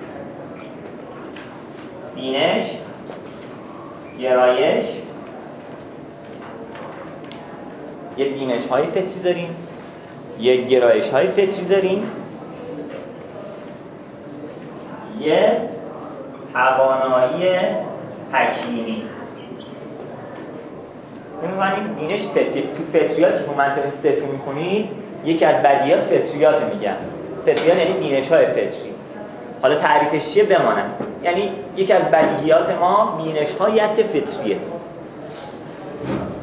بینش، گرایش. یه بینش های فطری داریم، یه گرایش های فطری داریم، یه توانایی حکیمی. می‌بینید بینش فطری. تو فطریات تو منطق سه می‌خونید، یکی از بدیهیات فطریات میگن. فطریات یعنی بینش های فطری. حالا تعریفش چیه بماند؟ یعنی یکی از بدیهیات ما بینش هایی است که فطریه.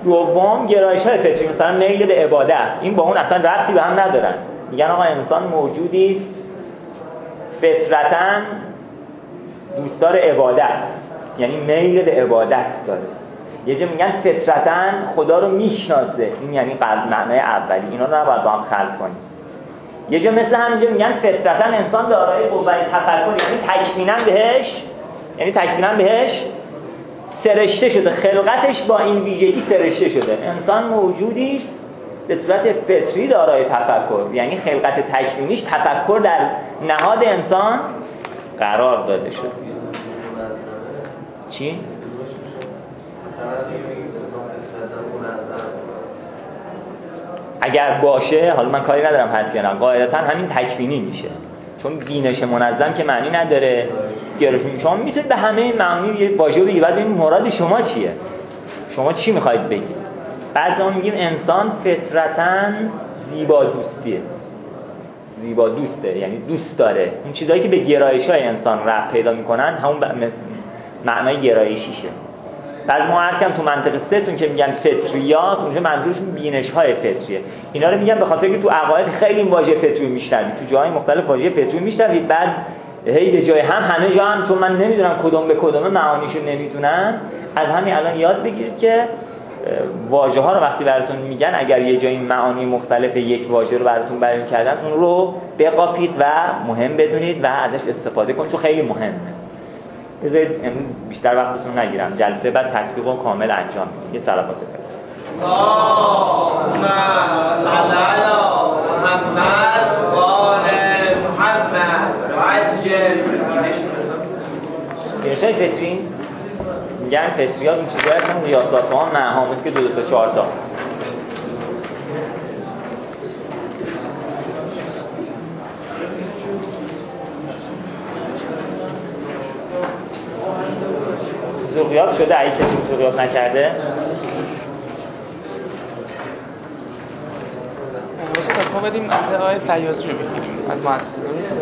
دوم گرایش‌های فطری، مثلا میل به عبادت، این با اون اصلا ربطی به هم ندارن. میگن آقا انسان موجودی است فطرتاً دوستدار عبادت، یعنی میل به عبادت داره. یه جا میگن فطرتاً خدا رو میشناسه، این یعنی قلب معنای اولی، اینا رو نباید با هم خلط کنیم. یه جا مثل همینجا میگن فطرتاً انسان دارای قوت تفکر، یعنی تکویناً بهش یعنی تکویناً بهش سرشته شده، خلقتش با این ویژگی سرشته شده. انسان موجودی است به صورت فطری دارای تفکر، یعنی خلقت تکوینیش تفکر در نهاد انسان قرار داده شده. چی؟ اگر باشه، حالا من کاری ندارم هست یا نه، قاعدتا همین تکوینی میشه، چون بینش منظم که معنی نداره. گرایش شما میتونید به همه معنی یه واژه بگید، بعد این مراد شما چیه، شما چی میخواید بگید. بعد ما میگیم انسان فطرتاً زیبا دوستیه، زیبا دوسته، یعنی دوست داره اون چیزایی که به گرایش‌های انسان ربط پیدا میکنن، همون معنای گرایشیشه. بعد ما هرکم تو منطق سه تون که میگن فطریات، اونجا منظورشون بینش‌های فطریه. اینا رو میگن به خاطر که تو عقاید خیلی این واژه فطری میشنوید، تو جاهای مختلف واژه فطری میشنوید، بعد هی به جای هم همه جا هم چون من نمیدونم کدوم به کدوم معانیشو نمیدونن، از همین الان یاد بگیرید که واژه ها رو وقتی براتون میگن، اگر یه جایی معانی مختلف یک واژه رو براتون بیان کردن، اون رو بقاپید و مهم بدونید و ازش استفاده کنید، چون خیلی مهمه. بذارید امروز بیشتر وقتتون نگیرم، جلسه بعد تطبیق رو کامل انجام میدید. یه صلوات بفرستید. اللهم صل علی محمد و آل محمد و عجل. گرایش‌های فطری میگن فطریات اون چیزایی هستن قیاسات ها معها، مثل که دو دو تا چهار تا. ذوقیات شده اگه کسی ذوقیات نکرده؟ باشه ما بدیم از آقای فیاضی رو بگیریم از مؤسسه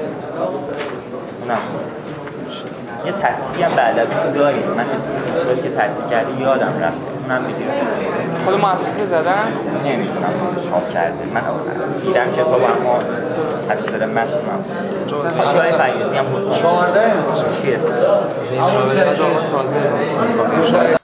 نه یه تصدیقی هم بعد از اون داریم، من اسمی که تصدیق کردی یادم رفته، اونم میگیرم. خود مؤسسه زدن؟ نمیدونم چاپ کرده، من دیدم کتاب اما تصدیق متنم آقای فیاضی هم بزرگ چهارده چیه؟ همون